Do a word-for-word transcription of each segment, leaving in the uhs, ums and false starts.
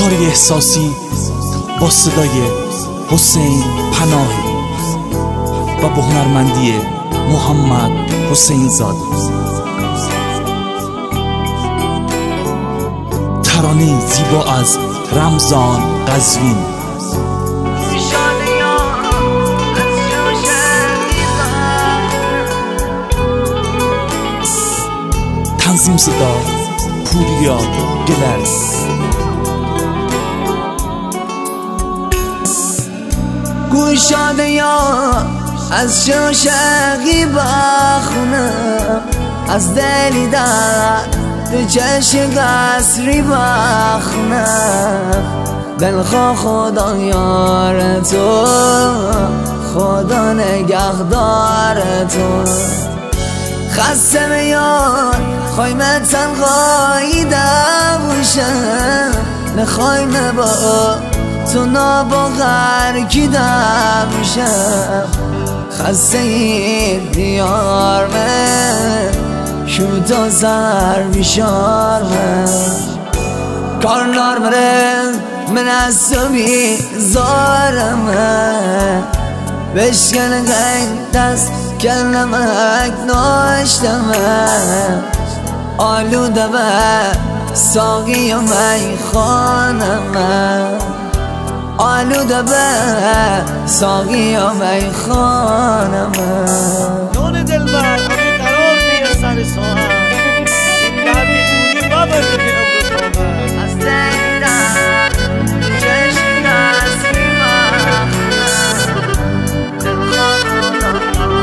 کاری احساسی با صدای حسین پناهی و با هنرمندی محمد حسین زاده. ترانه زیبا از رمضان قزوین. تنظیم صدا پوریا گلر. گوشاده یا از شوشقی بخونم، از دلی در تو چشم قصری بخونم. دلخواه خدا یار تو، خدا نگهدار تو. خسته میار خواهیم تنهایی دبوشم، نخواهیم با تو ناباغر کی دمشم. خسته این دیار من شو تا سر بیشار من. کارنار مره من از تو بیزارم من. بشکن غیر دست کلمک ناشتم من. آلوده به ساقی و میخانم من. آلوده به ساقی و میخانم من. نون دلبر همه قرار میره سر ساعت، دردی دوری بابر که امرو خواهد از دیدن چشم نسلی من. دلخواه خدا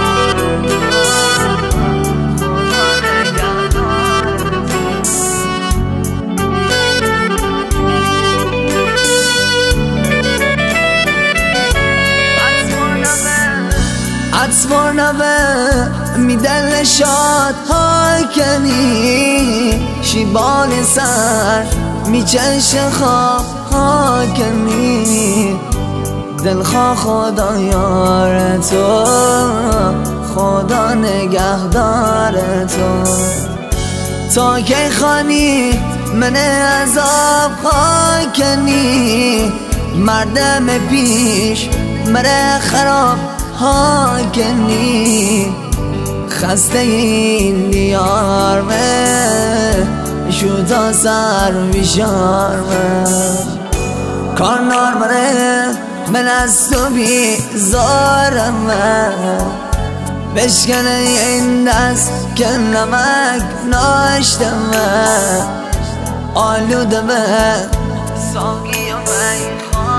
عطفار نوه میدل شاد هاکنی. شیبان سر میچش خواب هاکنی. دلخواه خدا یار تو، خدا نگهدار تو. تا که خانی من عذاب هاکنی. مردم پیش مره خراب هاکنی. خسته این دیار من شو تا سر بیشار من. کارنار مره من از تو بیزارم من. بشکنه این دست که نمک ناشتم من. آلوده به ساقی و میخوان